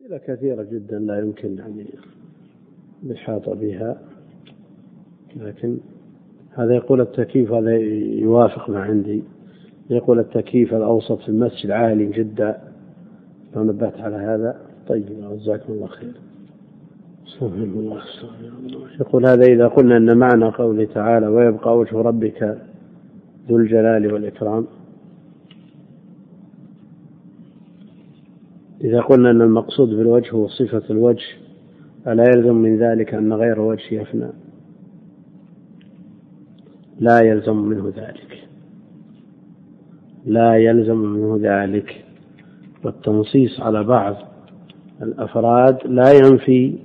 أمثلة كثيرة جدا لا يمكن يعني الإحاطة بها، لكن هذا يقول التكييف، هذا يوافق ما عندي، يقول التكييف الأوسط في المسجد عالي جدا، لو نبهت على هذا. طيب جزاكم الله خير. يقول هذا إذا قلنا أن معنى قوله تعالى ويبقى وجه ربك ذو الجلال والإكرام، إذا قلنا أن المقصود بالوجه هو صفة الوجه فلا يلزم من ذلك أن غير وجه يفنى؟ لا يلزم منه ذلك، لا يلزم منه ذلك. والتنصيص على بعض الأفراد لا ينفي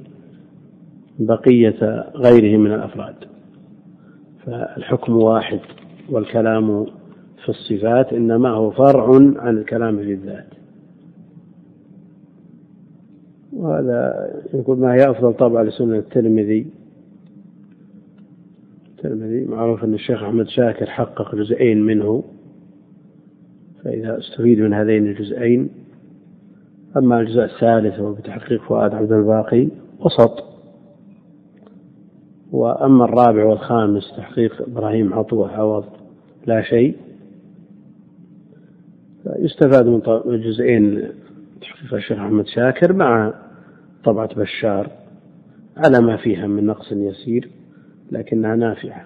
بقية غيره من الأفراد، فالحكم واحد، والكلام في الصفات إنما هو فرع عن الكلام في الذات. وهذا يقول ما هي أفضل طبعة لسنة الترمذي؟ معروف أن الشيخ أحمد شاكر حقق جزئين منه، فإذا استفيد من هذين الجزئين. أما الجزء الثالث هو بتحقيق فؤاد عبد الباقي وسط، وأما الرابع والخامس تحقيق إبراهيم عطوة عوض لا شيء. يستفاد من الجزئين تحقيق الشيخ أحمد شاكر مع طبعة بشار على ما فيها من نقص يسير، لكنها نافعة.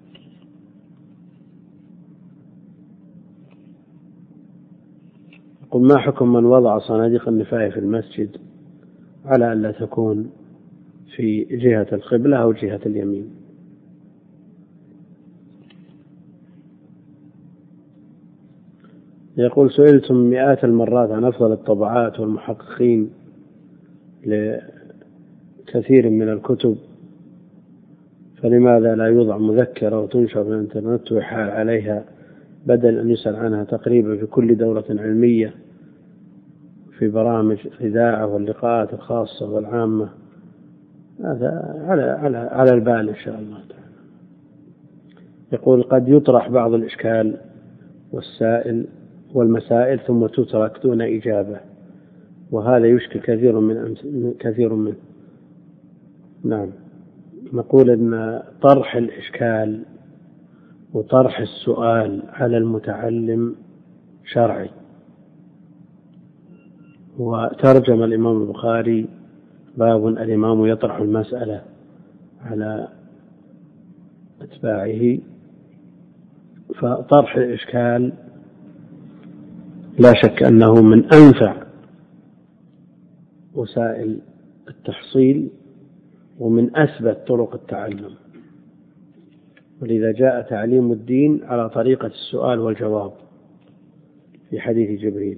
يقول ما حكم من وضع صناديق النفاية في المسجد على أن لا تكون في جهة القبلة أو جهة اليمين؟ يقول سئلتم مئات المرات عن أفضل الطبعات والمحققين لكثير من الكتب، فلماذا لا يوضع مذكرة وتنشر في الإنترنت ويحال عليها بدل أن يسأل عنها تقريبا في كل دورة علمية في برامج الإذاعة واللقاءات الخاصة والعامة؟ هذا على البال إن شاء الله تعالى. يقول قد يطرح بعض الإشكال والمسائل ثم تترك دون إجابة، وهذا يشكل كثير منه. نعم، نقول أن طرح الإشكال وطرح السؤال على المتعلم شرعي. وترجم الإمام البخاري باب الإمام يطرح المسألة على أتباعه، فطرح الإشكال لا شك أنه من أنفع وسائل التحصيل ومن أثبت طرق التعلم، ولذا جاء تعليم الدين على طريقة السؤال والجواب في حديث جبريل.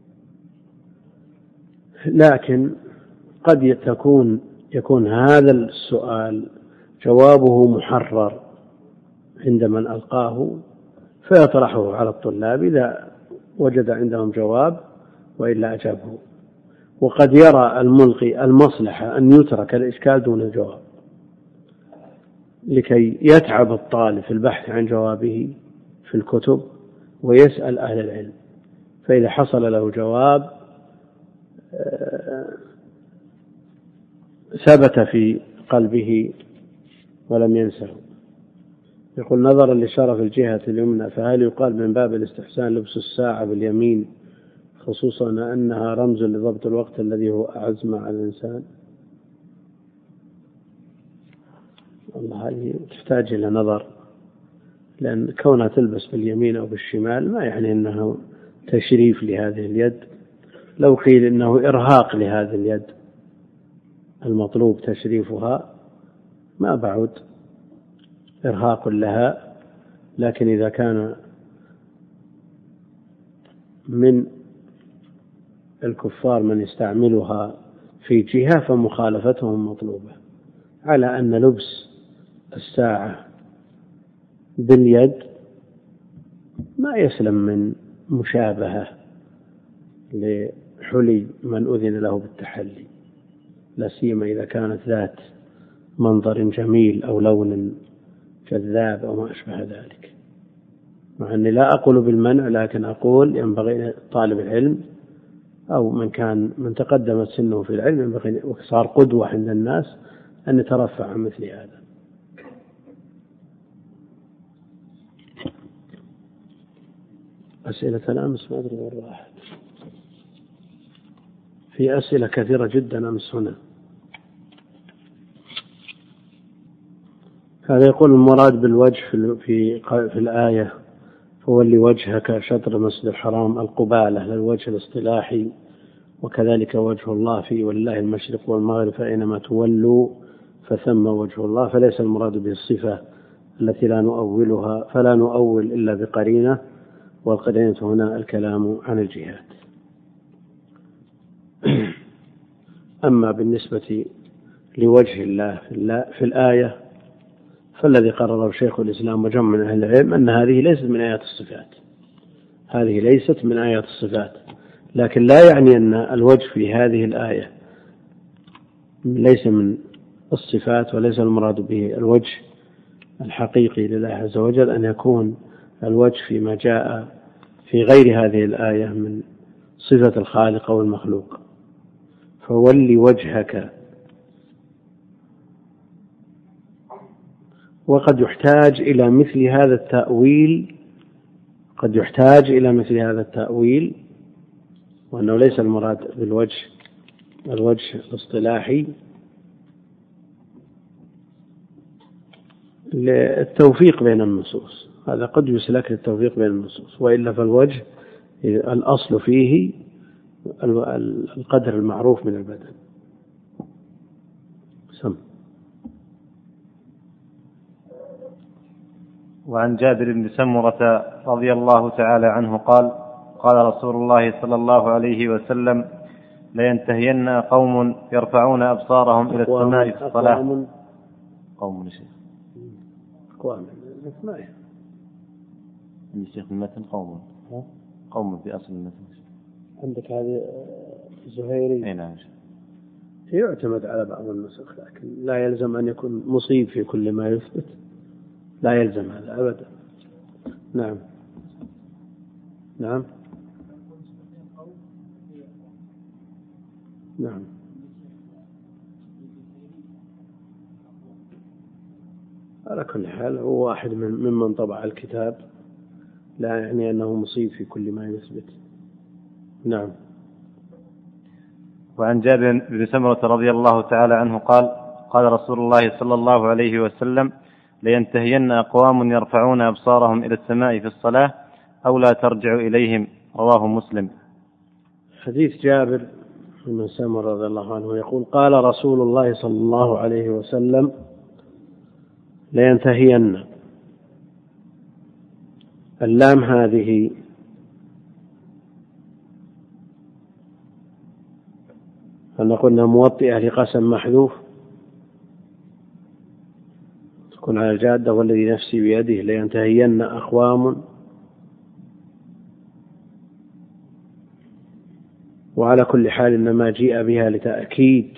لكن قد يكون هذا السؤال جوابه محرر عند من ألقاه فيطرحه على الطلاب إذا وجد عندهم جواب، وإلا أجابه. وقد يرى الملقي المصلحة أن يترك الإشكال دون الجواب لكي يتعب الطالب في البحث عن جوابه في الكتب ويسأل أهل العلم، فإذا حصل له جواب ثبت في قلبه ولم ينسه. يقول نظرا لشرف الجهة اليمنى فهل يقال من باب الاستحسان لبس الساعة باليمين، خصوصا أنها رمز لضبط الوقت الذي هو أعز مع الإنسان؟ والله هذه تحتاج إلى نظر، لأن كونها تلبس باليمين أو بالشمال ما يعني أنه تشريف لهذه اليد. لو قيل إنه إرهاق لهذه اليد المطلوب تشريفها ما بعد إرهاق لها، لكن إذا كان من الكفار من يستعملها في جهة فمخالفتهم مطلوبة، على أن لبس الساعة باليد ما يسلم من مشابهة لحلي من أذن له بالتحلي، لا سيما إذا كانت ذات منظر جميل أو لون جذاب أو ما أشبه ذلك. مع أني لا أقول بالمنع، لكن أقول ينبغي طالب العلم أو من تقدمت سنه في العلم وصار قدوة عند الناس أن يترفع عن مثل هذا. أسئلة الأمس ما أدري وين راحت، في أسئلة كثيرة جدا أمس هنا. هذا يقول المراد بالوجه في الآية فولي وجهك شطر المسجد الحرام القبالة للوجه الاصطلاحي، وكذلك وجه الله فيه ولله المشرق والمغرب فأينما تولوا فثم وجه الله، فليس المراد به الصفة التي لا نؤولها، فلا نؤول إلا بقرينة، والقرينة هنا الكلام عن الجهات. أما بالنسبة لوجه الله في الآية فالذي قرره شيخ الإسلام وجمع من أهل العلم أن هذه ليست من آيات الصفات، هذه ليست من آيات الصفات، لكن لا يعني أن الوجه في هذه الآية ليس من الصفات، وليس المراد به الوجه الحقيقي لله عز وجل، أن يكون الوجه فيما جاء في غير هذه الآية من صفة الخالق أو المخلوق. فولي وجهك، وقد يحتاج إلى مثل هذا التأويل، قد يحتاج إلى مثل هذا التأويل، وأنه ليس المراد بالوجه الوجه الاصطلاحي، للتوفيق بين النصوص. هذا قد يسلك للتوفيق بين النصوص، وإلا فالوجه الأصل فيه القدر المعروف من البدن. وعن جابر بن سمرة رضي الله تعالى عنه قال: قال رسول الله صلى الله عليه وسلم: لينتهين قوم يرفعون أبصارهم إلى السماء في الصلاة. قوم شيخ الشيخ المتن قوم في أصل المتن. عندك هذه الزهيري. أي نعم. يعتمد على بعض النسخ، لكن لا يلزم أن يكون مصيب في كل ما يثبت، لا يلزم هذا أبدا. نعم نعم نعم. على كل حال هو واحد ممن طبع الكتاب، لا يعني أنه مصيب في كل ما يثبت. نعم. وعن جابر بن سمرة رضي الله تعالى عنه قال: قال رسول الله صلى الله عليه وسلم: لينتهين أقوام يرفعون أبصارهم إلى السماء في الصلاة أو لا ترجع إليهم. رواه مسلم. حديث جابر بن سمرة رضي الله عنه يقول: قال رسول الله صلى الله عليه وسلم: لينتهين. اللام هذه فنقولنا موطئة لقسم محذوف، تكون على الجادة والذي نفسي بيده لينتهين أقوام، وعلى كل حال إنما جيء بها لتأكيد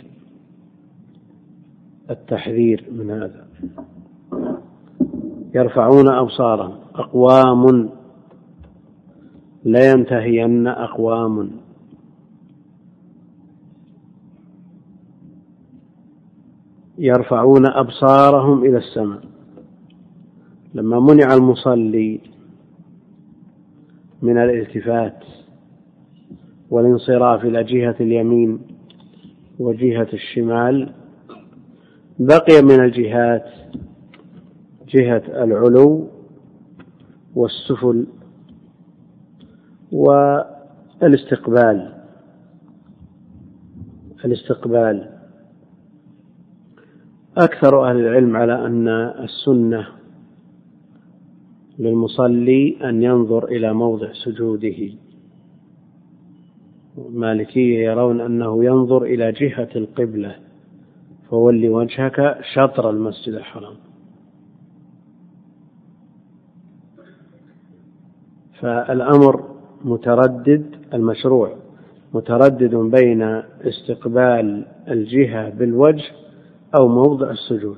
التحذير من هذا. يرفعون أبصارهم أقوام، لينتهين أقوام. يرفعون أبصارهم إلى السماء. لما منع المصلي من الالتفات والانصراف إلى جهة اليمين وجهة الشمال، بقي من الجهات جهة العلو والسفل والاستقبال. أكثر أهل العلم على أن السنة للمصلي أن ينظر إلى موضع سجوده. المالكية يرون أنه ينظر إلى جهة القبلة، فولي وجهك شطر المسجد الحرام. فالأمر متردد، المشروع متردد بين استقبال الجهة بالوجه أو موضع السجود.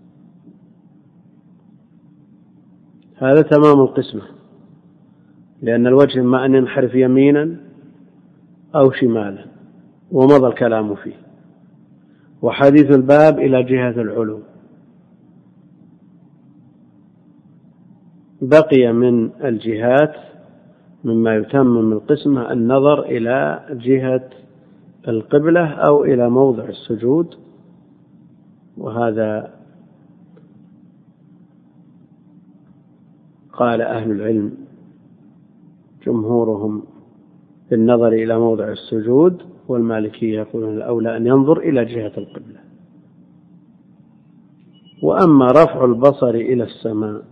هذا تمام القسمة، لأن الوجه إما أن ينحرف يمينا أو شمالا، ومضى الكلام فيه. وحديث الباب إلى جهة العلو. بقي من الجهات مما يتمم القسمة النظر إلى جهة القبلة أو إلى موضع السجود، وهذا قال أهل العلم جمهورهم بالنظر إلى موضع السجود، والمالكية يقولون الأولى أن ينظر إلى جهة القبلة. وأما رفع البصر إلى السماء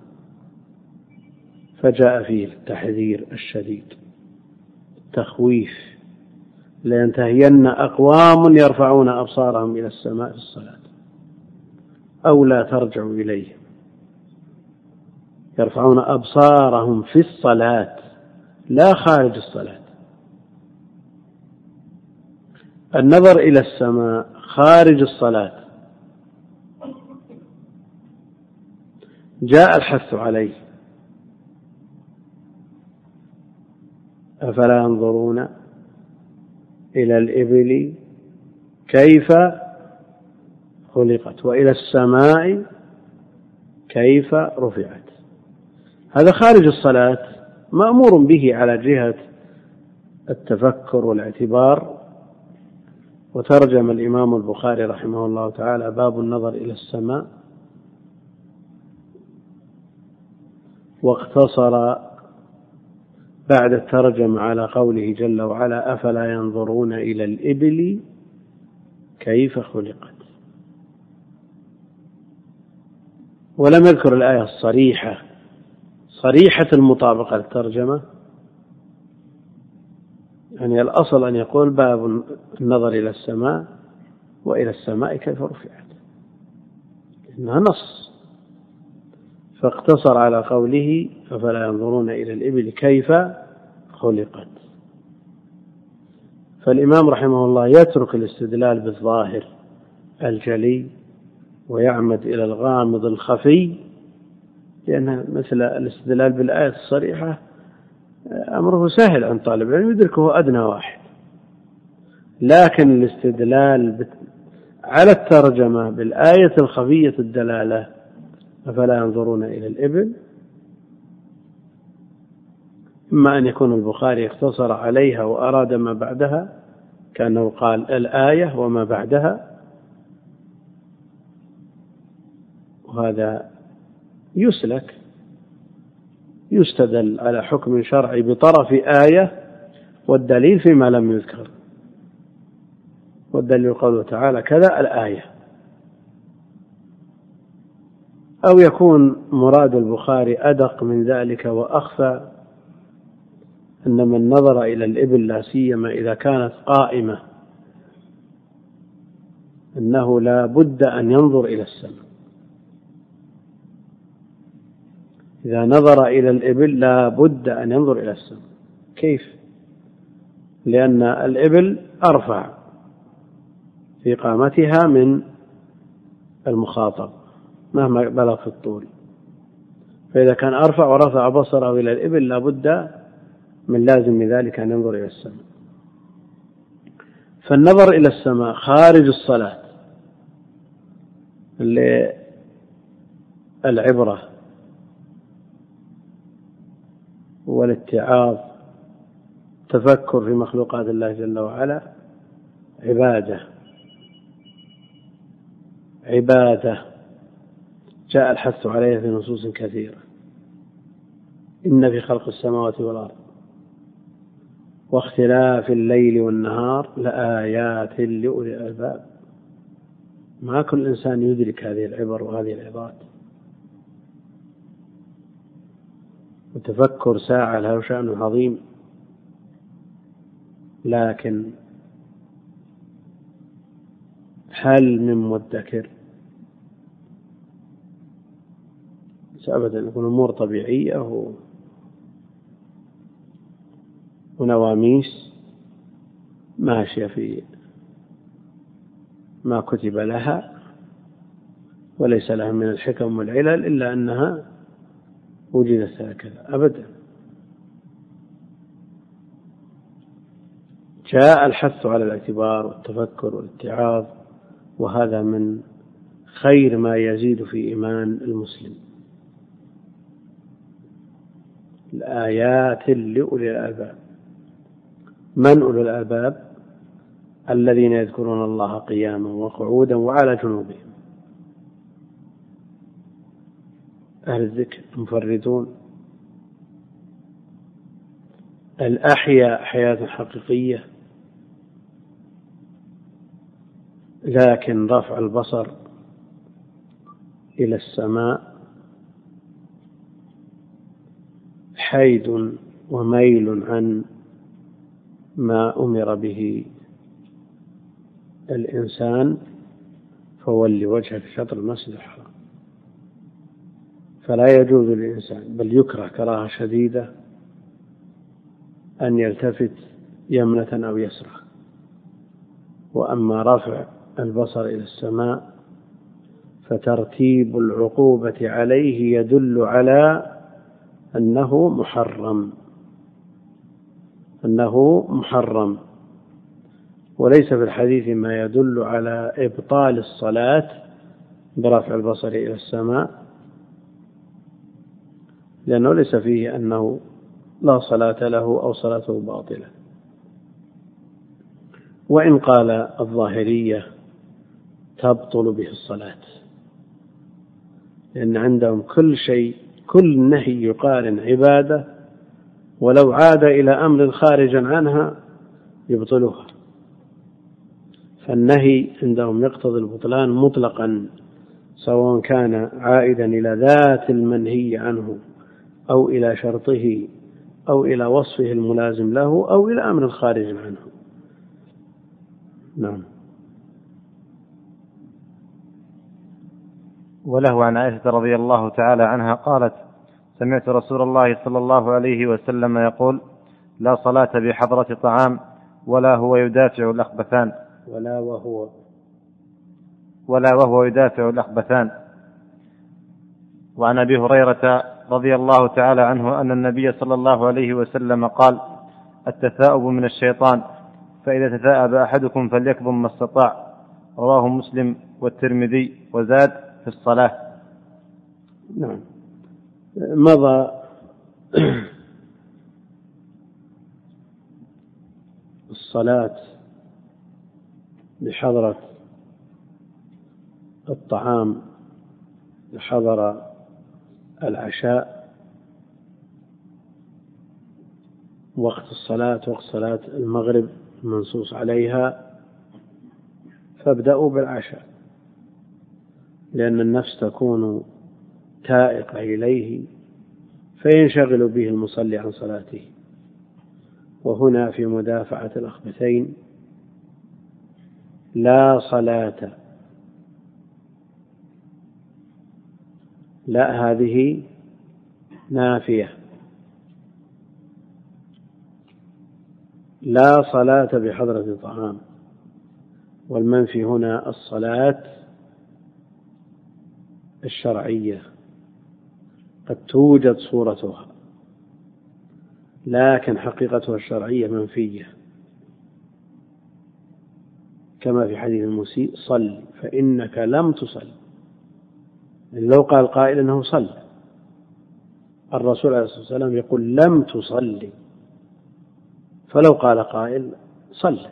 فجاء فيه التحذير الشديد، التخويف: لينتهين أقوام يرفعون أبصارهم إلى السماء في الصلاة، أو لا ترجعوا إليه. يرفعون أبصارهم في الصلاة لا خارج الصلاة. النظر إلى السماء خارج الصلاة جاء الحث عليه: أفلا ينظرون إلى الإبل كيف خلقت وإلى السماء كيف رفعت. هذا خارج الصلاة مأمور به على جهة التفكر والاعتبار. وترجم الإمام البخاري رحمه الله تعالى باب النظر إلى السماء، واقتصر بعد الترجمة على قوله جل وعلا: أفلا ينظرون إلى الإبل كيف خلقت. ولم يذكر الآية صريحة المطابقة للترجمة. يعني الأصل أن يقول باب النظر إلى السماء وإلى السماء كيف رفعت، إنها نص، فاقتصر على قوله: أفلا ينظرون إلى الإبل كيف خلقت. فالإمام رحمه الله يترك الاستدلال بالظاهر الجلي ويعمد إلى الغامض الخفي، لأن مثل الاستدلال بالآية الصريحة أمره سهل عن طالب العلم يدركه أدنى واحد، لكن الاستدلال على الترجمة بالآية الخفية الدلالة أفلا ينظرون إلى الإبل، إما أن يكون البخاري اقتصر عليها وأراد ما بعدها كأنه قال الآية وما بعدها، وهذا يسلك، يستدل على حكم شرعي بطرف آية والدليل فيما لم يذكر، والدليل قوله تعالى كذا الآية. أو يكون مراد البخاري أدق من ذلك وأخفى، أن من نظر إلى الإبل لا سيما إذا كانت قائمة أنه لا بد أن ينظر إلى السماء. إذا نظر إلى الإبل لا بد أن ينظر إلى السماء. كيف؟ لأن الإبل أرفع في قامتها من المخاطب مهما بلغ في الطول، فإذا كان أرفع ورفع بصره إلى الإبل لا بد من لازم ذلك أن ينظر إلى السماء. فالنظر إلى السماء خارج الصلاة للعبرة والاتعاظ، تفكر في مخلوقات الله جل وعلا، عبادة جاء الحث عليها في نصوص كثيرة: إن في خلق السماوات والأرض واختلاف الليل والنهار لآيات لأولي الألباب. ما كل إنسان يدرك هذه العبر وهذه العظات، وتفكر ساعة له شأن عظيم، لكن هل من مدكر؟ أبدا، يكون أمور طبيعية ونواميس ماشية في ما كتب لها، وليس لها من الحكم والعلل إلا أنها وجدت هكذا. أبدا، جاء الحث على الاعتبار والتفكر والاتعاظ، وهذا من خير ما يزيد في إيمان المسلم. الآيات لأولي الألباب. من أولي الألباب؟ الذين يذكرون الله قياما وقعودا وعلى جنوبهم. أهل الذكر المفردون الأحياء حياة حقيقية، لكن رفع البصر إلى السماء حيد وميل عن ما أمر به الإنسان، فولي وجهك شطر المسجد الحرام. فلا يجوز للإنسان، بل يكره كراهة شديدة، أن يلتفت يمنة أو يسرى. وأما رفع البصر إلى السماء فترتيب العقوبة عليه يدل على أنه محرم، وليس في الحديث ما يدل على إبطال الصلاة برفع البصر إلى السماء، لأنه ليس فيه أنه لا صلاة له أو صلاته باطلة. وإن قال الظاهرية تبطل به الصلاة، لأن عندهم كل نهي يقارن عبادة، ولو عاد إلى أمر خارجا عنها يبطلها. فالنهي عندهم يقتضي البطلان مطلقا، سواء كان عائدا إلى ذات المنهي عنه أو إلى شرطه أو إلى وصفه الملازم له أو إلى أمر خارج عنه. نعم. وله عن عائشة رضي الله تعالى عنها قالت: سمعت رسول الله صلى الله عليه وسلم يقول: لا صلاة بحضرة طعام ولا هو يدافع الأخبثان ولا وهو يدافع الأخبثان. وعن أبي هريرة رضي الله تعالى عنه أن النبي صلى الله عليه وسلم قال: التثاؤب من الشيطان، فإذا تثاءب أحدكم فليكظم ما استطاع. رواه مسلم والترمذي، وزاد في الصلاة. نعم. مضى الصلاة بحضرة الطعام، بحضر العشاء، وقت صلاة المغرب المنصوص عليها، فابدأوا بالعشاء، لأن النفس تكون تائقة إليه فينشغل به المصلي عن صلاته. وهنا في مدافعة الأخبثين لا صلاة، لا، هذه نافية. لا صلاة بحضرة طعام، والمنفي هنا الصلاة الشرعية، قد توجد صورتها لكن حقيقتها الشرعية منفية، كما في حديث المسيء: صل فإنك لم تصل. لو قال قائل أنه صلى، الرسول عليه الصلاة والسلام يقول لم تصلي، فلو قال قائل صلى،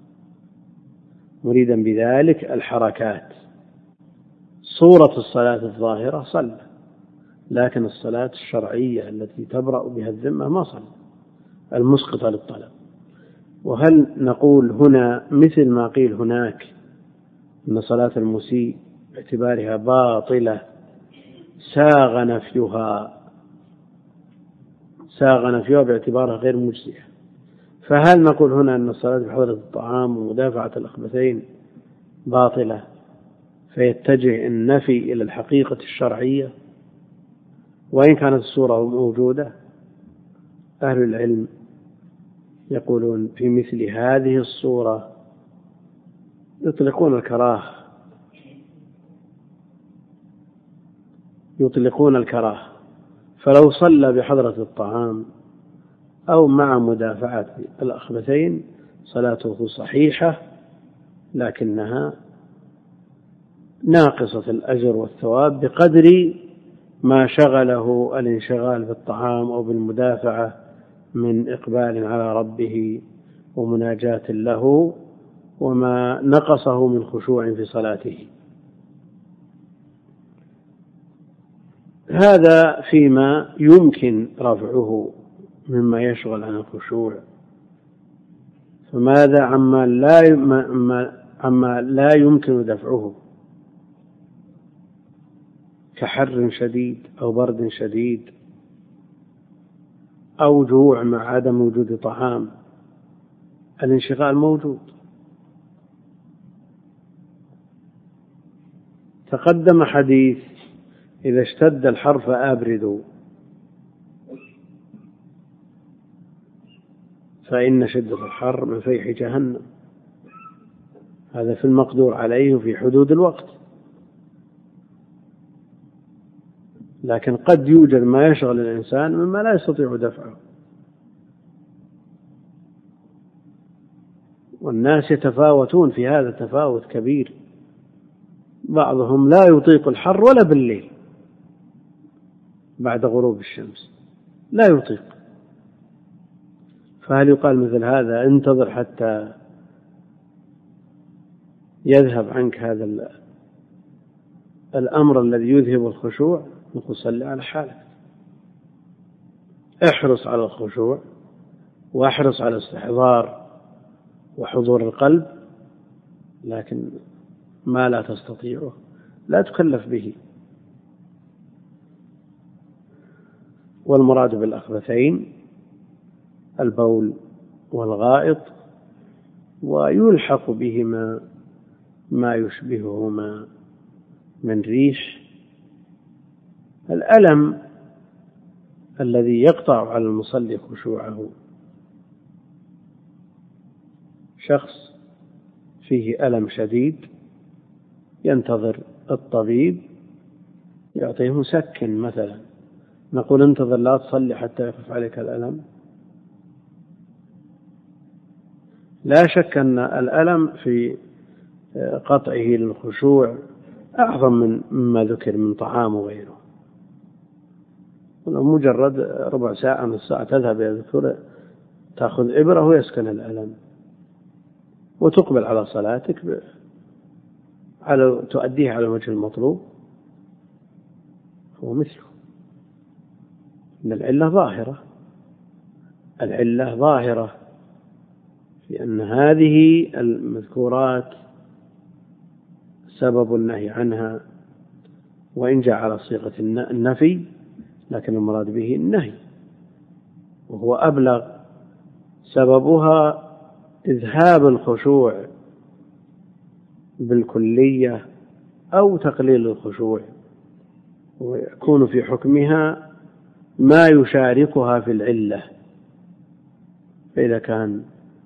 مريدا بذلك الحركات. صورة الصلاة الظاهرة صلى، لكن الصلاة الشرعية التي تبرأ بها الذمة ما صلى، المسقطة للطلب. وهل نقول هنا مثل ما قيل هناك أن صلاة المسيء باعتبارها باطلة ساغ نفيها باعتبارها غير مجزئة؟ فهل نقول هنا أن الصلاة بحضرة الطعام ومدافعة الأخبثين باطلة، فيتجه النفي إلى الحقيقة الشرعية وإن كانت الصورة موجودة؟ أهل العلم يقولون في مثل هذه الصورة يطلقون الكراهة، فلو صلى بحضرة الطعام أو مع مدافعة الأخبثين صلاته صحيحة لكنها ناقصة الأجر والثواب بقدر ما شغله الانشغال بالطعام أو بالمدافعة من إقبال على ربه ومناجاة له، وما نقصه من خشوع في صلاته. هذا فيما يمكن رفعه مما يشغل عن الخشوع. فماذا عما لا يمكن دفعه كحر شديد أو برد شديد أو جوع مع عدم وجود طعام؟ الانشغال موجود. تقدم حديث: إذا اشتد الحر فأبردوا فإن شدة الحر من فيح جهنم. هذا في المقدور عليه في حدود الوقت، لكن قد يوجد ما يشغل الإنسان مما لا يستطيع دفعه، والناس يتفاوتون في هذا تفاوت كبير. بعضهم لا يطيق الحر ولا بالليل بعد غروب الشمس، لا يطيق. فهل يقال مثل هذا انتظر حتى يذهب عنك هذا الأمر الذي يذهب الخشوع؟ نقول صل على حالك، احرص على الخشوع واحرص على استحضار وحضور القلب، لكن ما لا تستطيعه لا تكلف به. والمراد بالأخبثين البول والغائط، ويلحق بهما ما يشبههما من ريش. الألم الذي يقطع على المصلي خشوعه، شخص فيه ألم شديد ينتظر الطبيب يعطيه مسكن مثلا، نقول انتظر لا تصلي حتى يخف عليك الألم؟ لا شك أن الألم في قطعه للخشوع أعظم مما ذكر من طعام وغيره. مجرد ربع ساعة من الساعة تذهب إلى الدكتور تأخذ إبرة ويسكن الألم وتقبل على صلاتك تؤديها على وجه المطلوب. هو مثله أن العلة ظاهرة في أن هذه المذكورات سبب النهي عنها، وإن جاء على صيغة النفي لكن المراد به النهي وهو أبلغ. سببها إذهاب الخشوع بالكلية أو تقليل الخشوع، ويكون في حكمها ما يشاركها في العلة. فإذا كان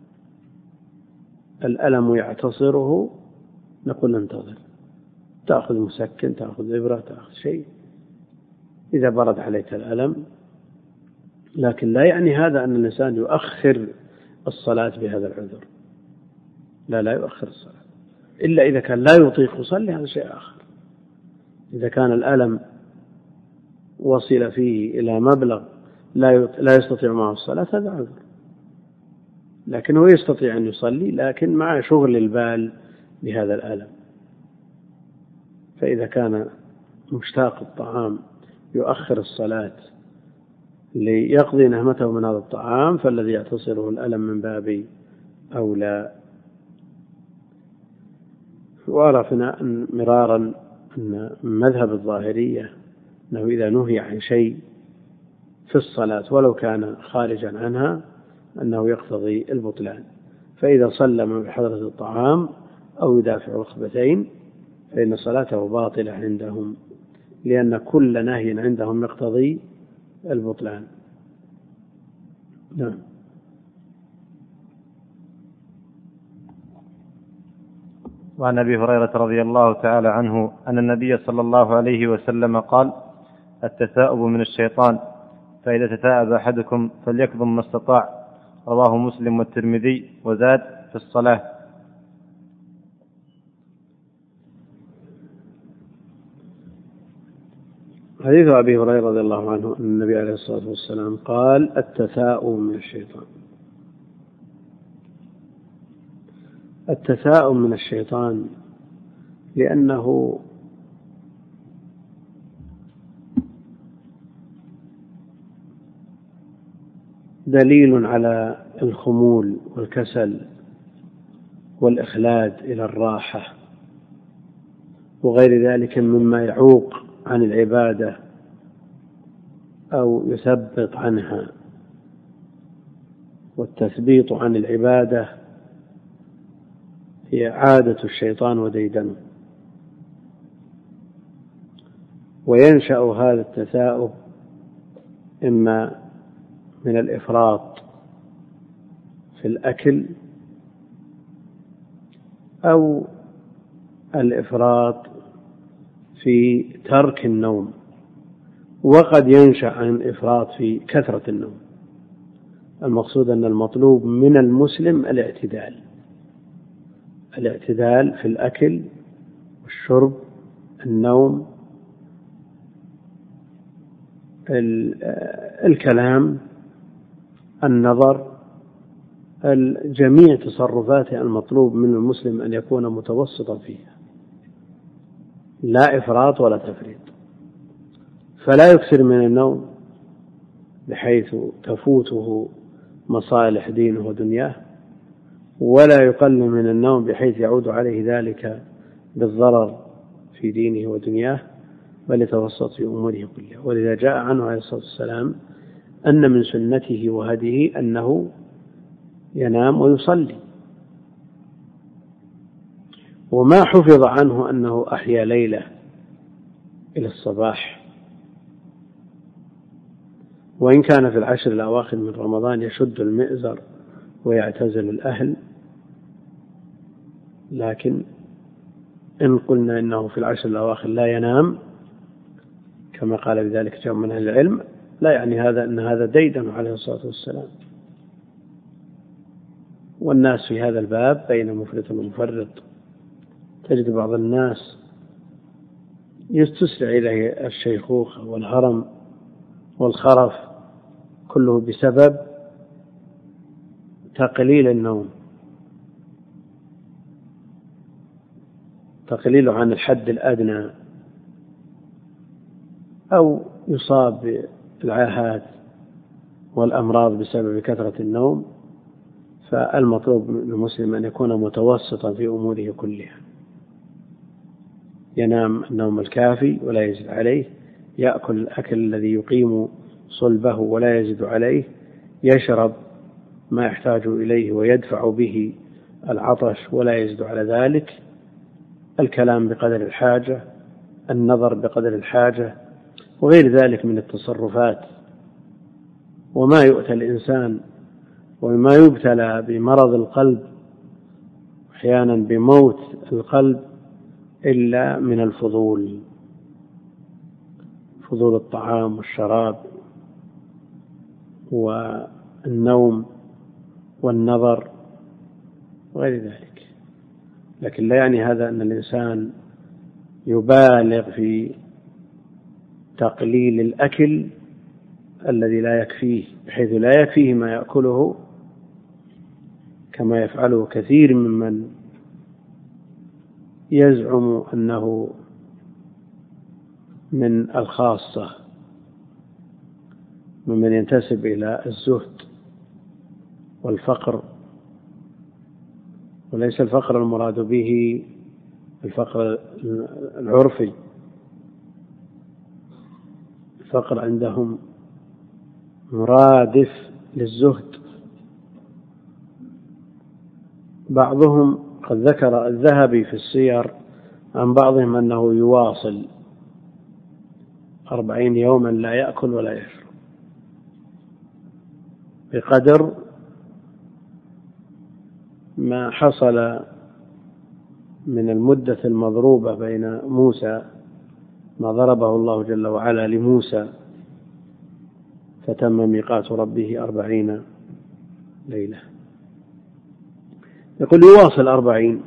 الألم يعتصره نقول انتظر، تأخذ مسكن، تأخذ إبرة، تأخذ شيء إذا برد عليك الألم. لكن لا يعني هذا أن الإنسان يؤخر الصلاة بهذا العذر، لا يؤخر الصلاة إلا إذا كان لا يطيق يصلي، هذا شيء آخر. إذا كان الألم وصل فيه إلى مبلغ لا يستطيع معه الصلاة هذا عذر، لكنه يستطيع أن يصلي لكن مع شغل البال بهذا الألم. فإذا كان مشتاق الطعام يؤخر الصلاة ليقضي نهمته من هذا الطعام، فالذي يعتصره الألم من باب أولى. وعرفنا مرارا أن مذهب الظاهرية أنه إذا نهي عن شيء في الصلاة ولو كان خارجا عنها أنه يقتضي البطلان. فإذا صلى بحضرة الطعام أو يدافع الخبثين فإن صلاته باطلة عندهم، لأن كل نهي عندهم يقتضي البطلان. نعم. وعن أبي هريرة رضي الله تعالى عنه أن النبي صلى الله عليه وسلم قال: التثاؤب من الشيطان، فإذا تثاءب أحدكم فليكظم ما استطاع، رواه مسلم والترمذي، وزاد في الصلاة. حديث أبي هريرة رضي الله عنه أن النبي عليه الصلاة والسلام قال: التثاؤب من الشيطان. التثاؤب من الشيطان لأنه دليل على الخمول والكسل والإخلاد إلى الراحة وغير ذلك مما يعوق عن العبادة أو يثبط عنها. والتثبيط عن العبادة هي عادة الشيطان وديدنه، وينشأ هذا التثاؤب إما من الإفراط في الأكل أو الإفراط في ترك النوم، وقد ينشأ عن الإفراط في كثرة النوم. المقصود أن المطلوب من المسلم الاعتدال في الأكل والشرب، النوم، الكلام، النظر، جميع تصرفاته المطلوب من المسلم أن يكون متوسطا فيها، لا إفراط ولا تفريط. فلا يكثر من النوم بحيث تفوته مصالح دينه ودنياه، ولا يقلل من النوم بحيث يعود عليه ذلك بالضرر في دينه ودنياه، بل يتوسط في أموره كلها. ولذا جاء عنه عليه الصلاة والسلام أن من سنته وهديه أنه ينام ويصلي، وما حفظ عنه أنه أحيا ليلة إلى الصباح. وإن كان في العشر الأواخر من رمضان يشد المئزر ويعتزل الأهل، لكن إن قلنا إنه في العشر الأواخر لا ينام كما قال بذلك جمع من أهل العلم، لا يعني هذا أن هذا ديدن عليه الصلاة والسلام. والناس في هذا الباب بين مفرط ومفرط. تجد بعض الناس يستسرع إليه الشيخوخة والهرم والخرف، كله بسبب تقليل النوم، تقليله عن الحد الأدنى، أو يصاب بالعاهات والأمراض بسبب كثرة النوم. فالمطلوب من المسلم أن يكون متوسطا في أموره كلها، ينام النوم الكافي ولا يزيد عليه، يأكل الأكل الذي يقيم صلبه ولا يزيد عليه، يشرب ما يحتاج إليه ويدفع به العطش ولا يزيد على ذلك، الكلام بقدر الحاجة، النظر بقدر الحاجة، وغير ذلك من التصرفات. وما يؤتى الإنسان وما يبتلى بمرض القلب أحيانا بموت القلب إلا من الفضول، فضول الطعام والشراب والنوم والنظر وغير ذلك. لكن لا يعني هذا أن الإنسان يبالغ في تقليل الأكل الذي لا يكفيه، بحيث لا يكفيه ما يأكله كما يفعله كثير ممن يزعم أنه من الخاصة، ممن ينتسب إلى الزهد والفقر. وليس الفقر المراد به الفقر العرفي، الفقر عندهم مرادف للزهد. بعضهم قد ذكر الذهبي في السير عن بعضهم أنه يواصل 40 يوما لا يأكل ولا يشرب بقدر ما حصل من المدة المضروبة بين موسى، ما ضربه الله جل وعلا لموسى فتم ميقات ربه 40 ليلة. يقول يواصل 40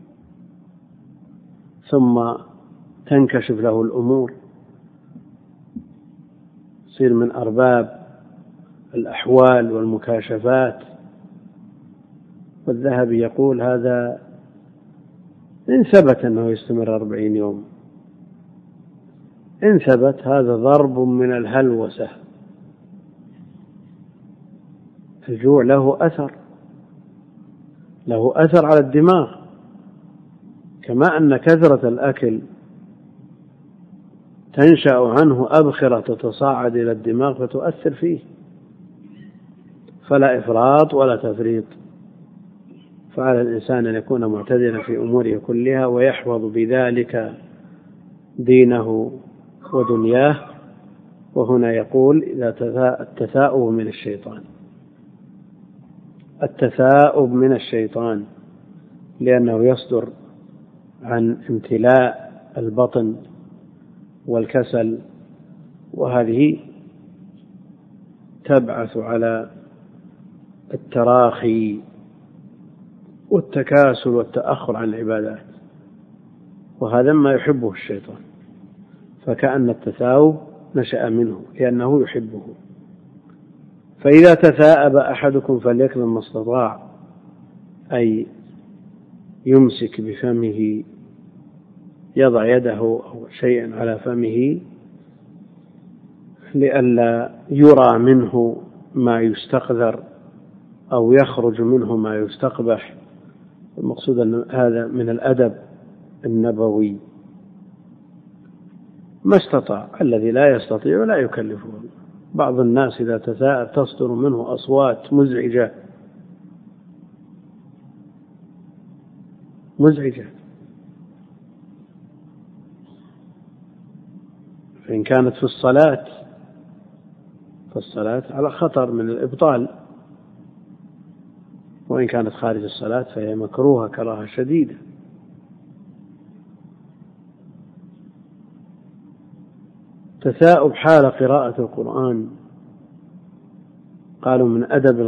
ثم تنكشف له الأمور، يصير من أرباب الأحوال والمكاشفات. والذهبي يقول هذا إن ثبت أنه يستمر 40 يوم، إن ثبت هذا ضرب من الهلوسة. الجوع له أثر على الدماغ، كما أن كثرة الأكل تنشأ عنه أبخرة تتصاعد إلى الدماغ فتؤثر فيه، فلا إفراط ولا تفريط. فعلى الإنسان أن يكون معتدلا في أموره كلها ويحفظ بذلك دينه ودنياه. وهنا يقول التثاؤب من الشيطان، التثاؤب من الشيطان، لأنه يصدر عن امتلاء البطن والكسل، وهذه تبعث على التراخي والتكاسل والتأخر عن العبادات، وهذا ما يحبه الشيطان. فكأن التثاؤب نشأ منه لأنه يحبه. فإذا تثاءب أحدكم فليكظم ما استطاع، أي يمسك بفمه، يضع يده أو شيئا على فمه لئلا يرى منه ما يستقذر أو يخرج منه ما يستقبح. المقصود أن هذا من الأدب النبوي. ما استطاع، الذي لا يستطيع لا يكلفه. بعض الناس إذا تثاءب تصدر منه أصوات مزعجة، فإن كانت في الصلاة فالصلاة على خطر من الإبطال، وإن كانت خارج الصلاة فهي مكروهة كراهة شديدة. تثاؤب حال قراءة القرآن، قالوا من أدب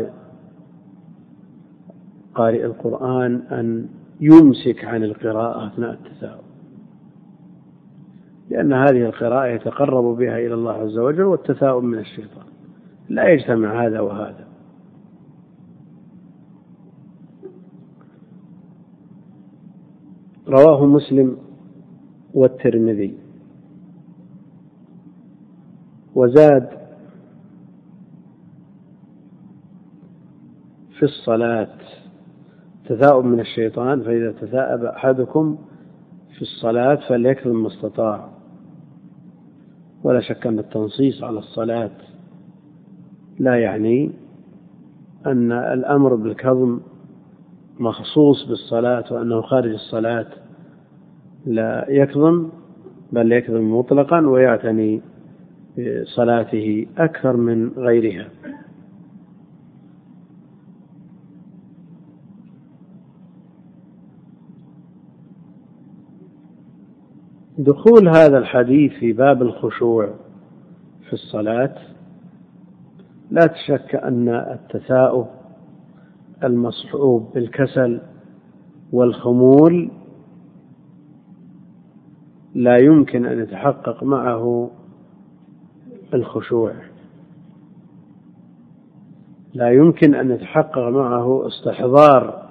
قارئ القرآن أن يمسك عن القراءة أثناء التثاؤب، لأن هذه القراءة يتقرب بها إلى الله عز وجل، والتثاؤب من الشيطان، لا يجتمع هذا وهذا. رواه مسلم والترمذي. وزاد في الصلاة تثاؤب من الشيطان، فإذا تثاءب أحدكم في الصلاة فليكظم ما استطاع. ولا شك أن التنصيص على الصلاة لا يعني أن الأمر بالكظم مخصوص بالصلاة، وأنه خارج الصلاة لا يكظم، بل يكظم مطلقا ويعتني بصلاته أكثر من غيرها. دخول هذا الحديث في باب الخشوع في الصلاة لا تشك أن التثاؤب المصحوب بالكسل والخمول لا يمكن أن يتحقق معه الخشوع، لا يمكن أن يتحقق معه استحضار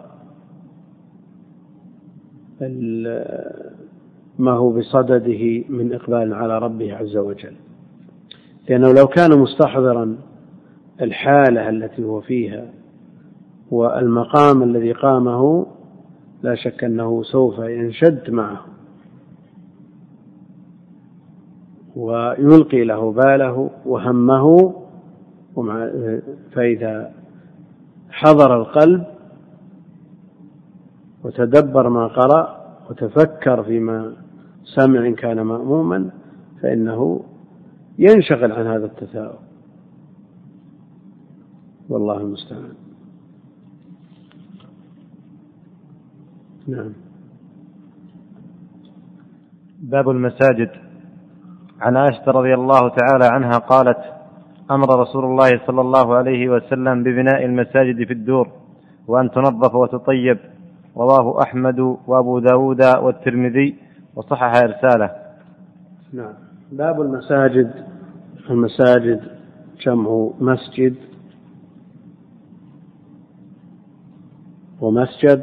ما هو بصدده من إقبال على ربه عز وجل. لأنه لو كان مستحضرا الحالة التي هو فيها والمقام الذي قامه لا شك أنه سوف ينشد معه ويلقي له باله وهمه. فإذا حضر القلب وتدبر ما قرأ وتفكر فيما سمع إن كان مأموما فإنه ينشغل عن هذا التثاؤب، والله المستعان. نعم. باب المساجد. عن عائشة رضي الله تعالى عنها قالت: أمر رسول الله صلى الله عليه وسلم ببناء المساجد في الدور وأن تنظف وتطيب. رواه أحمد وأبو داود والترمذي وصحح إرساله. نعم. باب المساجد. المساجد جمع مسجد ومسجد،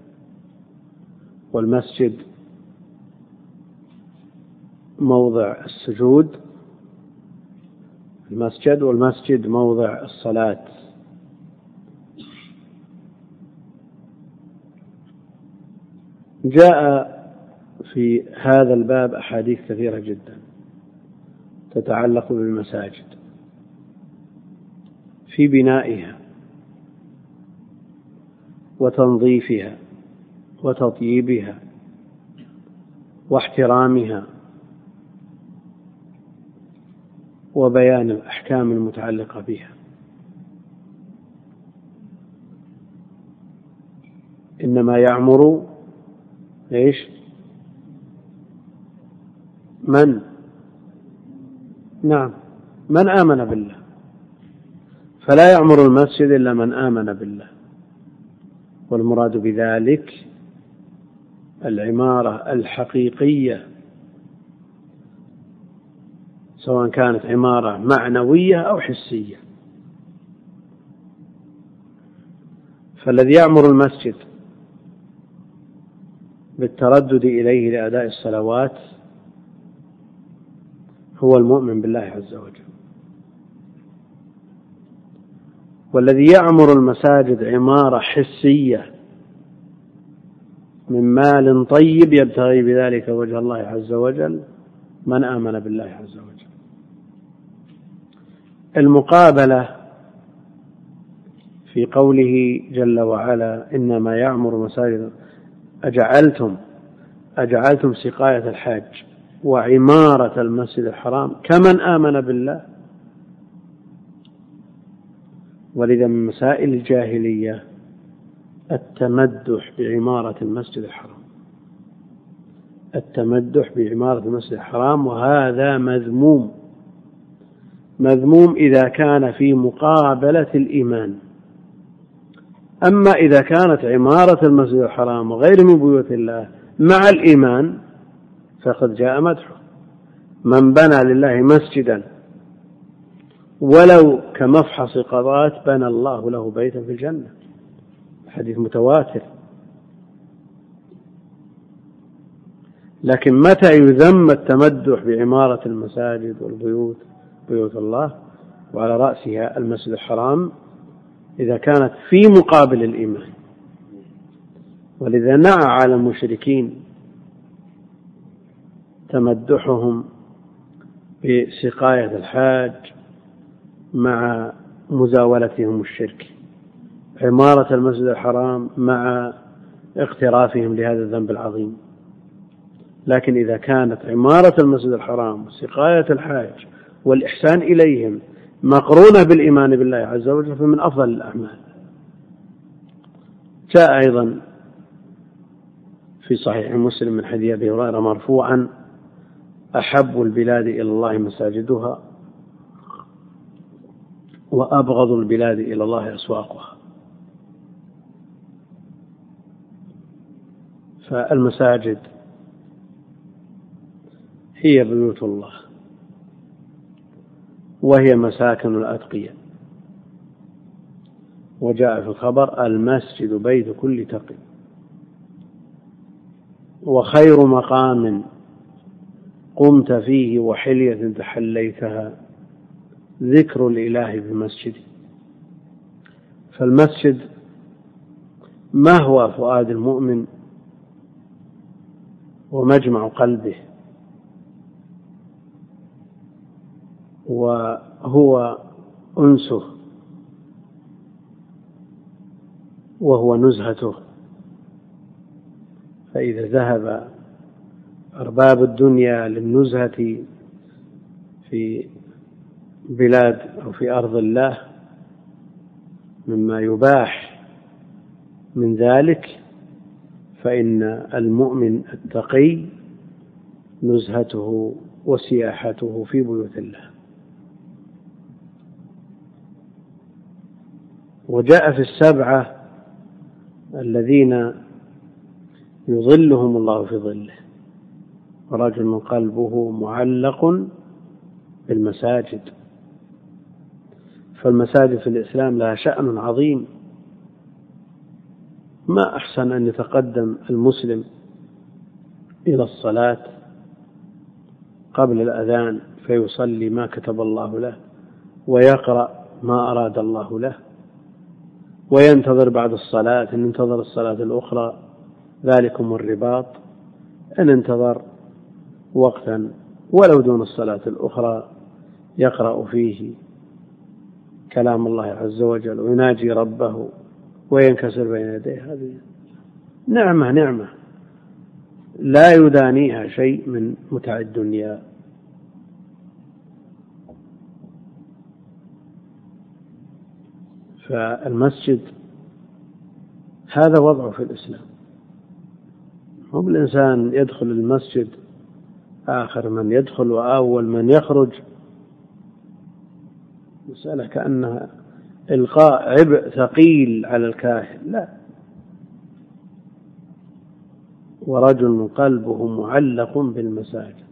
والمسجد موضع السجود المسجد، والمسجد موضع الصلاة. جاء في هذا الباب أحاديث كثيرة جدا تتعلق بالمساجد في بنائها وتنظيفها وتطييبها واحترامها وبيان الأحكام المتعلقة بها. إنما يعمر من آمن بالله، فلا يعمر المسجد إلا من آمن بالله، والمراد بذلك العمارة الحقيقية، سواء كانت عمارة معنوية أو حسية. فالذي يعمر المسجد بالتردد إليه لأداء الصلوات هو المؤمن بالله عز وجل، والذي يعمر المساجد عمارة حسية من مال طيب يبتغي بذلك وجه الله عز وجل من آمن بالله عز وجل. المقابلة في قوله جل وعلا إنما يعمر مساجد أجعلتم سقاية الحاج وعمارة المسجد الحرام كمن آمن بالله. ولذا من مسائل الجاهلية التمدح بعمارة المسجد الحرام، التمدح بعمارة المسجد الحرام، وهذا مذموم إذا كان في مقابلة الإيمان. أما إذا كانت عمارة المسجد الحرام وغير من بيوت الله مع الإيمان فقد جاء مدحه. من بنى لله مسجدا ولو كمفحص قضاة بنى الله له بيتا في الجنة، حديث متواتر. لكن متى يذم التمدح بعمارة المساجد والبيوت، بيوت الله، وعلى رأسها المسجد الحرام، إذا كانت في مقابل الإيمان. ولذا نعى على المشركين تمدحهم بسقاية الحاج مع مزاولتهم الشرك، عمارة المسجد الحرام مع اقترافهم لهذا الذنب العظيم. لكن إذا كانت عمارة المسجد الحرام وسقاية الحاج والإحسان إليهم مقرونة بالإيمان بالله عز وجل فمن أفضل الأعمال. جاء أيضا في صحيح مسلم من حديث أبي هريرة مرفوعا: أحب البلاد إلى الله مساجدها وأبغض البلاد إلى الله أسواقها. فالمساجد هي بيوت الله وهي مساكن الأتقياء. وجاء في الخبر: المسجد بيت كل تقي، وخير مقام قمت فيه وحلية تحليتها ذكر الإله بمسجد. فالمسجد ما هو فؤاد المؤمن ومجمع قلبه، وهو أنسه وهو نزهته. فإذا ذهب أرباب الدنيا للنزهة في بلاد أو في أرض الله مما يباح من ذلك، فإن المؤمن التقي نزهته وسياحته في بيوت الله. وجاء في السبعة الذين يظلهم الله في ظله، ورجل قلبه معلق بالمساجد. فالمساجد في الإسلام لها شأن عظيم، ما أحسن أن يتقدم المسلم إلى الصلاة قبل الأذان فيصلي ما كتب الله له، ويقرأ ما أراد الله له، وينتظر بعد الصلاة، إن انتظر الصلاة الأخرى ذلكم الرباط، إن انتظر وقتا ولو دون الصلاة الأخرى يقرأ فيه كلام الله عز وجل ويناجي ربه وينكسر بين يديه. هذه نعمة لا يدانيها شيء من متع الدنيا. فالمسجد هذا وضعه في الإسلام، هو الإنسان يدخل المسجد آخر من يدخل وأول من يخرج، مسألة كأنها إلقاء عبء ثقيل على الكاهن، لا. ورجل قلبه معلق بالمساجد،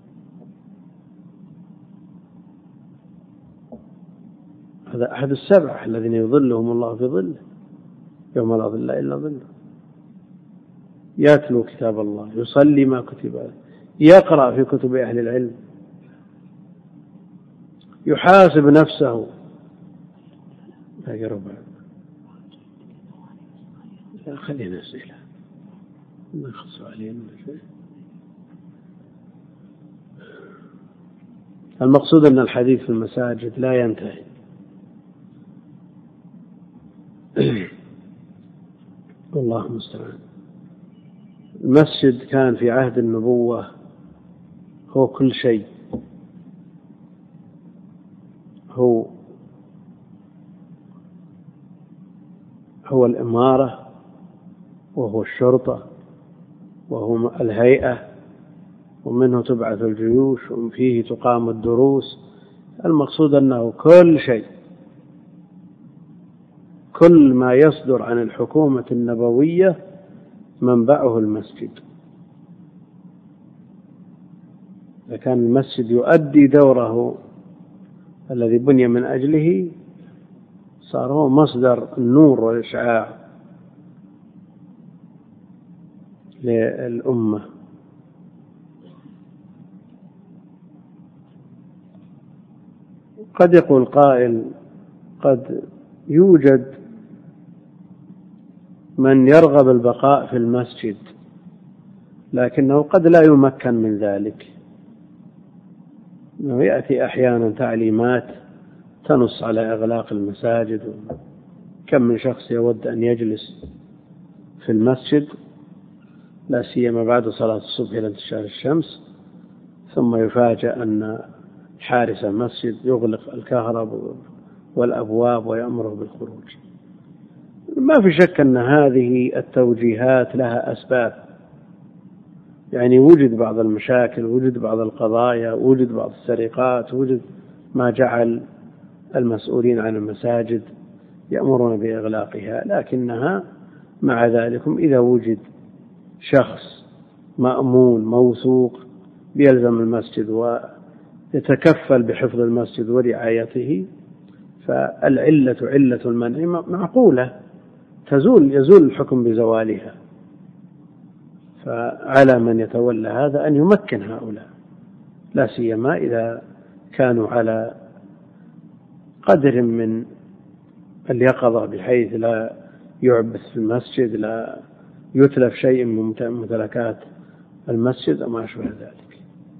هذا أحد السبعة الذين يظلهم الله في ظله يوم لا ظل إلا ظله. يتلو كتاب الله، يصلي ما كتب له، يقرأ في كتب أهل العلم، يحاسب نفسه. خلينا أسئلة ما يخص علينا شيء. المقصود أن الحديث في المساجد لا ينتهي. والله المستعان. المسجد كان في عهد النبوة هو كل شيء، هو الإمارة، وهو الشرطة، وهو الهيئة، ومنه تبعث الجيوش، وفيه تقام الدروس. المقصود أنه كل شيء، كل ما يصدر عن الحكومة النبوية منبعه المسجد. إذا كان المسجد يؤدي دوره الذي بني من أجله صار هو مصدر النور والإشعاع للأمة. قد يقول قائل قد يوجد من يرغب البقاء في المسجد لكنه قد لا يمكن من ذلك، إنه يأتي أحيانا تعليمات تنص على إغلاق المساجد. كم من شخص يود أن يجلس في المسجد لا سيما بعد صلاة الصبح إلى انتشار الشمس، ثم يفاجأ أن حارس المسجد يغلق الكهرباء والأبواب ويأمره بالخروج. ما في شك أن هذه التوجيهات لها أسباب، يعني وجد بعض المشاكل، وجد بعض القضايا، وجد بعض السرقات، وجد ما جعل المسؤولين عن المساجد يأمرون بإغلاقها. لكنها مع ذلك إذا وجد شخص مأمون موثوق بيلزم المسجد ويتكفل بحفظ المسجد ورعايته، فالعلة علة المنع معقولة، يزول الحكم بزوالها. فعلى من يتولى هذا أن يمكن هؤلاء، لا سيما إذا كانوا على قدر من اليقظة بحيث لا يعبث في المسجد، لا يتلف شيء من ممتلكات المسجد وما أشبه ذلك.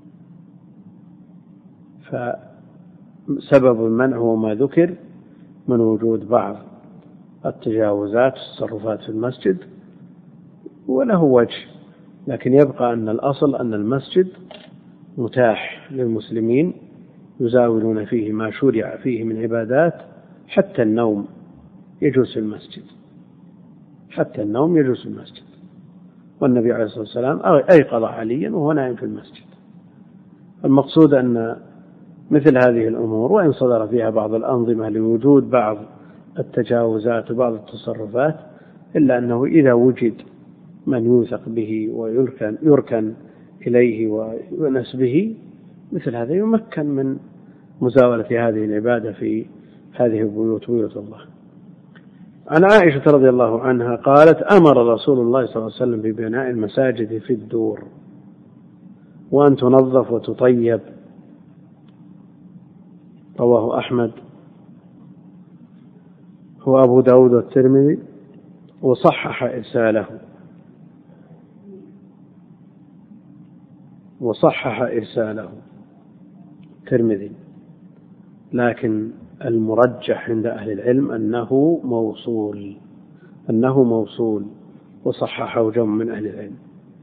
فسبب المنع هو ما ذكر من وجود بعض التجاوزات والتصرفات في المسجد، وله وجه، لكن يبقى أن الأصل أن المسجد متاح للمسلمين يزاولون فيه ما شرع فيه من عبادات، حتى النوم يجوز في المسجد، حتى النوم يجوز في المسجد. والنبي عليه الصلاة والسلام أيقظ عليا وهو نائم في المسجد. المقصود أن مثل هذه الأمور وإن صدر فيها بعض الأنظمة لوجود بعض التجاوزات وبعض التصرفات، إلا أنه إذا وجد من يوثق به ويركن إليه ويؤنس به مثل هذا يمكن من مزاولة هذه العبادة في هذه البيوت، بيوت الله. عن عائشة رضي الله عنها قالت: أمر رسول الله صلى الله عليه وسلم ببناء المساجد في الدور وأن تنظف وتطيب. رواه أحمد وأبو داود والترمذي وصحح إرساله الترمذي، لكن المرجح عند أهل العلم أنه موصول وصححه جمع من أهل العلم.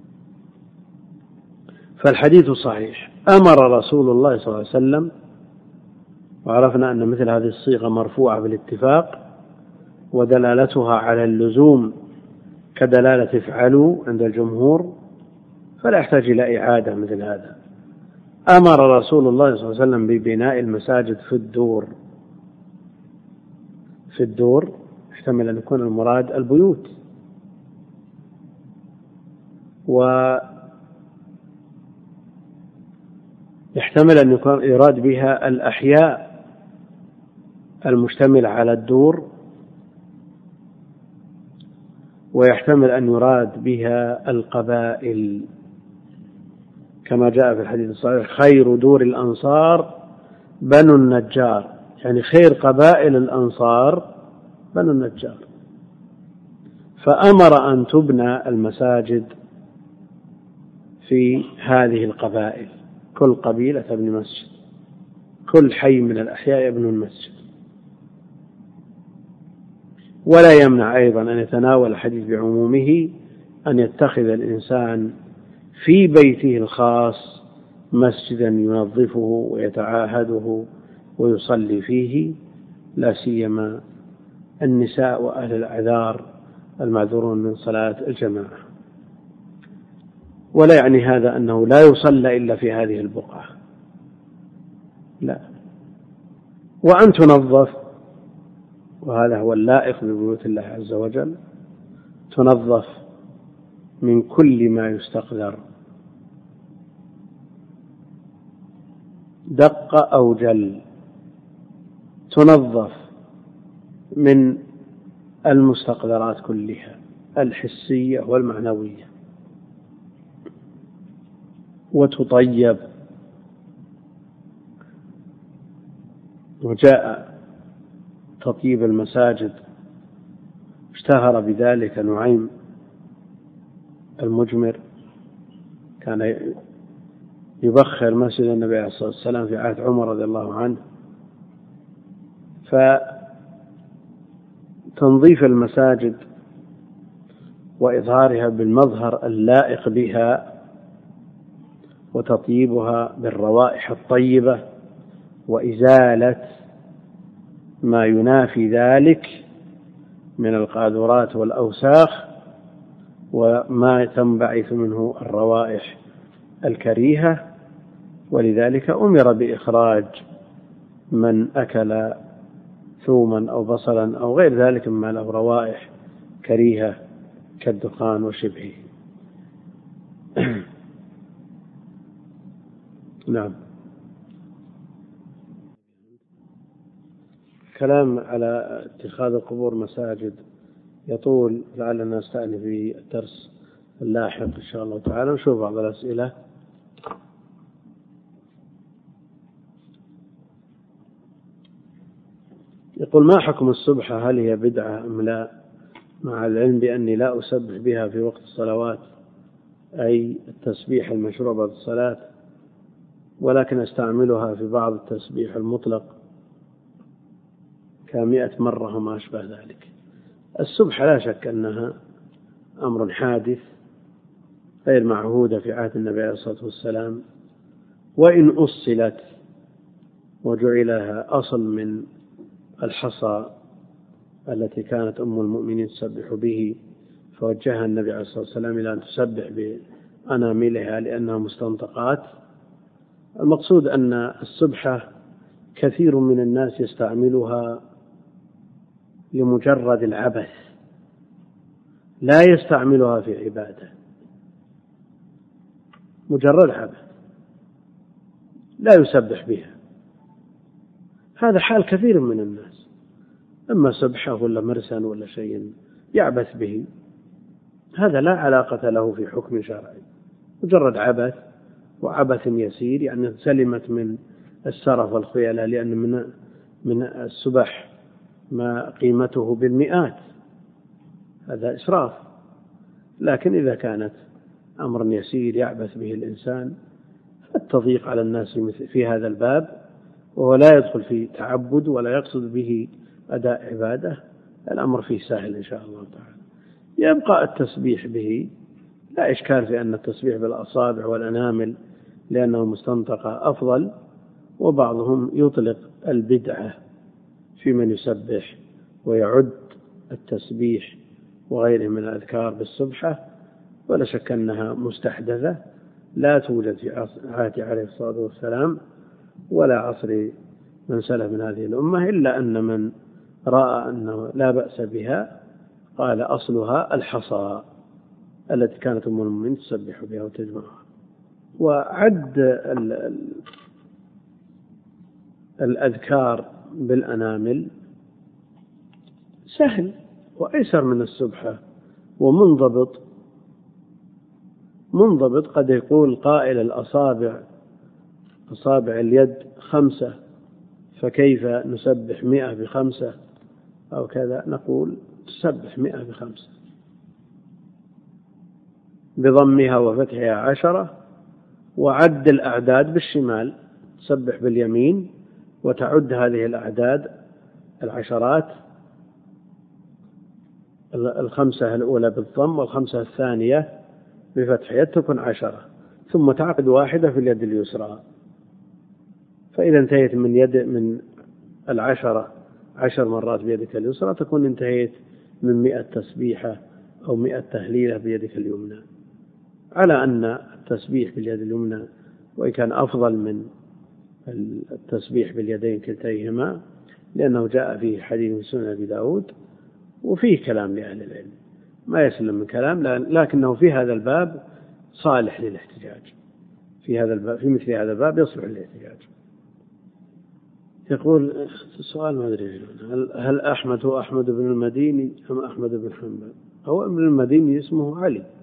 فالحديث صحيح. أمر رسول الله صلى الله عليه وسلم، وعرفنا أن مثل هذه الصيغة مرفوعة بالاتفاق، ودلالتها على اللزوم كدلالة افعلوا عند الجمهور، فلا يحتاج إلى إعادة مثل هذا. أمر رسول الله صلى الله عليه وسلم ببناء المساجد في الدور يحتمل أن يكون المراد البيوت، ويحتمل أن يكون يراد بها الأحياء المشتملة على الدور، ويحتمل أن يراد بها القبائل كما جاء في الحديث الصحيح: خير دور الأنصار بنو النجار، يعني خير قبائل الأنصار بنو النجار. فأمر أن تبنى المساجد في هذه القبائل، كل قبيلة تبني مسجد، كل حي من الأحياء يبني المسجد. ولا يمنع أيضا أن يتناول الحديث بعمومه أن يتخذ الإنسان في بيته الخاص مسجدا ينظفه ويتعاهده ويصلي فيه، لا سيما النساء وأهل الأعذار المعذورون من صلاة الجماعة. ولا يعني هذا أنه لا يصلى إلا في هذه البقعة، لا. وأن تنظف، وهذا هو اللائق ببيوت الله عز وجل، تنظف من كل ما يستقذر، دق أو جل، تنظف من المستقذرات كلها الحسية والمعنوية، وتطيب. وجاء تطيب المساجد، اشتهر بذلك نعيم المجمر، كان يبخر مسجد النبي عليه الصلاة والسلام في عهد عمر رضي الله عنه. فتنظيف المساجد وإظهارها بالمظهر اللائق بها وتطيبها بالروائح الطيبة وإزالة ما ينافي ذلك من القاذورات والأوساخ وما تنبعث منه الروائح الكريهة. ولذلك أمر بإخراج من أكل ثوما أو بصلا أو غير ذلك مما له روائح كريهة كالدخان وشبهه. نعم. كلام على اتخاذ القبور مساجد يطول، لعلنا نستأنف في الدرس اللاحق إن شاء الله تعالى. نشوف بعض الأسئلة. يقول: ما حكم السبحة؟ هل هي بدعة أم لا؟ مع العلم بأني لا أسبح بها في وقت الصلوات، أي التسبيح المشروع بعد الصلاة، ولكن أستعملها في بعض التسبيح المطلق ك100 مرة وما أشبه ذلك. السبحة لا شك أنها أمر حادث غير معهودة في عهد النبي عليه الصلاة والسلام، وإن أصلت وجعلها أصل من الحصى التي كانت أم المؤمنين تسبح به، فوجهها النبي عليه الصلاة والسلام إلى أن تسبح بأناملها لأنها مستنطقات. المقصود أن السبحة كثير من الناس يستعملها لمجرد العبث، لا يستعملها في عبادة، مجرد عبث لا يسبح بها. هذا حال كثير من الناس، أما سبحة ولا مرسا ولا شيء يعبث به، هذا لا علاقة له في حكم شرعي، مجرد عبث، وعبث يسير، يعني سلمت من السرف والخيلاء، لأن من السبح ما قيمته بالمئات، هذا إسراف. لكن إذا كانت أمر يسير يعبث به الإنسان فالتضييق على الناس في هذا الباب، وهو لا يدخل في تعبد ولا يقصد به أداء عبادة، الأمر فيه سهل إن شاء الله تعالى. يبقى التسبيح به، لا إشكال في أن التسبيح بالأصابع والأنامل لأنه مستنطقة أفضل، وبعضهم يطلق البدعة في من يسبح ويعد التسبيح وغيره من الأذكار بالسبحة، ولا شك أنها مستحدثة لا توجد في عهد عليه الصلاة والسلام ولا عصر من سلف من هذه الأمة، إلا أن من رأى أنه لا بأس بها قال أصلها الحصى التي كانت أم المؤمنين تسبح بها وتجمعها. وعد الأذكار بالأنامل سهل وأيسر من السبحة ومنضبط. قد يقول قائل الأصابع، أصابع اليد 5، فكيف نسبح 100 ب5 أو كذا؟ نقول تسبح 100 ب5 بضمها وفتحها 10، وعد الأعداد بالشمال، تسبح باليمين وتعد هذه الأعداد العشرات، 5 الأولى بالضم و5 الثانية بفتح يد تكون 10، ثم تعقد واحدة في اليد اليسرى، فإذا انتهيت من 10 مرات بيدك اليسرى تكون انتهيت من 100 تسبيحة أو 100 تهليلة بيدك اليمنى، على أن التسبيح باليد اليمنى وإن كان أفضل من التسبيح باليدين كلتيهما، لأنه جاء فيه حديث من سنن أبي داود، وفيه كلام لأهل العلم ما يسلم من كلام، لكنه في هذا الباب صالح للاحتجاج، في مثل هذا الباب يصلح للاحتجاج. يقول السؤال ما أدري هل أحمد هو أحمد بن المديني أم أحمد بن حنبل؟ هو ابن المديني اسمه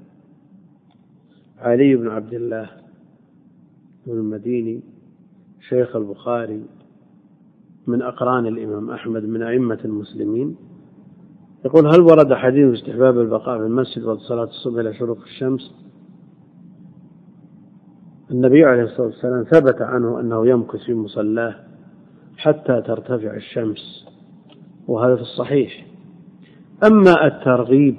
علي بن عبد الله بن المديني، شيخ البخاري، من أقران الإمام أحمد، من أئمة المسلمين. يقول هل ورد حديث استحباب البقاء في المسجد وقت صلاة الصبح إلى شروق الشمس؟ النبي عليه الصلاة والسلام ثبت عنه أنه يمكث في مصلاه حتى ترتفع الشمس، وهذا في الصحيح. أما الترغيب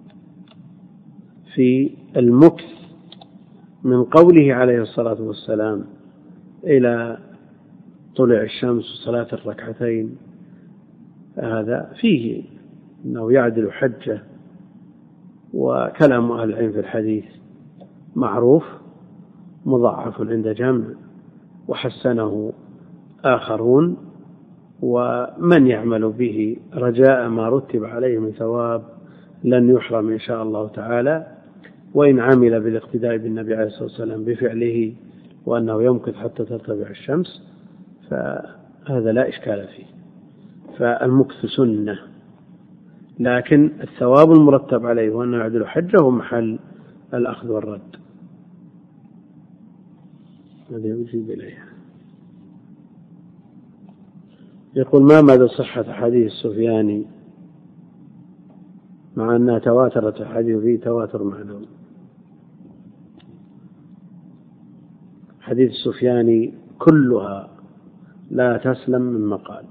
في المكث من قوله عليه الصلاة والسلام إلى طلوع الشمس وصلاة الركعتين، هذا فيه أنه يعدل حجة، وكلام أهل العلم في الحديث معروف مضاعف عند جمع، وحسنه آخرون، ومن يعمل به رجاء ما رتب عليه من ثواب لن يحرم إن شاء الله تعالى. وإن عمل بالاقتداء بالنبي عليه الصلاة والسلام بفعله وأنه يمكث حتى ترتفع الشمس فهذا لا إشكال فيه، فالمكث سنة، لكن الثواب المرتب عليه وأنه يعدل حجه محل الأخذ والرد. هذا يجيب إليها. يقول ما مدى صحة حديث السفياني مع أنها تواترت الحديث فيه تواتر معنوي؟ حديث السفياني كلها لا تسلم من مقال،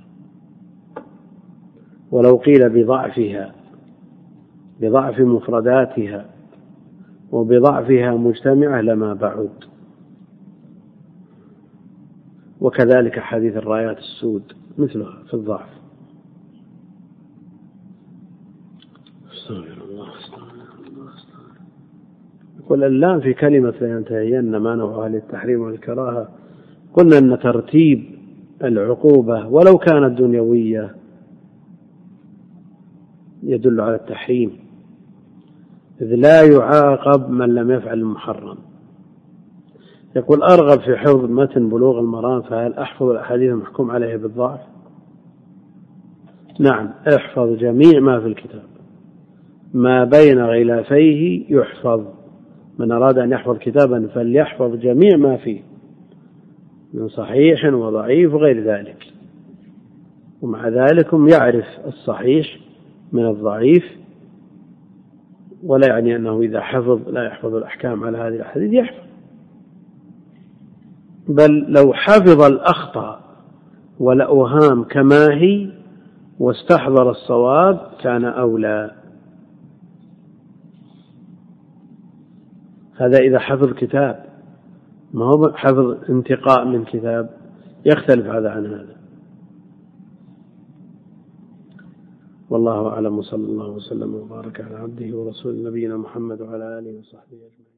ولو قيل بضعفها، بضعف مفرداتها وبضعفها مجتمعة لما بعد، وكذلك حديث الرايات السود مثلها في الضعف. يقول اللام في كلمة لينتهين ما نوعها للتحريم والكراهة، قلنا أن ترتيب العقوبة ولو كانت دنيوية يدل على التحريم، إذ لا يعاقب من لم يفعل المحرم. يقول أرغب في حفظ متن بلوغ المرام، فهل أحفظ الأحاديث المحكوم عليها بالضعف؟ نعم، احفظ جميع ما في الكتاب، ما بين غلافيه يحفظ. من أراد أن يحفظ كتابا فليحفظ جميع ما فيه من صحيح وضعيف وغير ذلك، ومع ذلك يعرف الصحيح من الضعيف، ولا يعني أنه إذا حفظ لا يحفظ الأحكام على هذه الأحاديث، يحفظ، بل لو حفظ الأخطاء والأوهام كما هي واستحضر الصواب كان أولى. هذا إذا حفظ كتاب، ما هو حفظ انتقاء من كتاب، يختلف هذا عن هذا. والله أعلم، وصلى الله وسلم وبارك على عبده ورسوله نبينا محمد وعلى آله وصحبه أجمعين.